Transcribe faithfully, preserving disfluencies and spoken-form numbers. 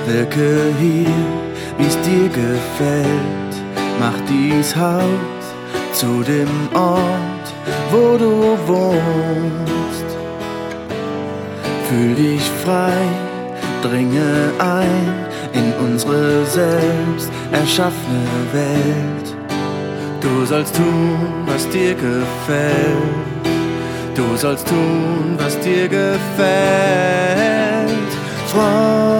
Wirke hier, wie's dir gefällt. Mach dies Haus zu dem Ort, wo du wohnst. Fühl dich frei, dringe ein in unsere selbst erschaffene Welt. Du sollst tun, was dir gefällt. Du sollst tun, was dir gefällt. Freu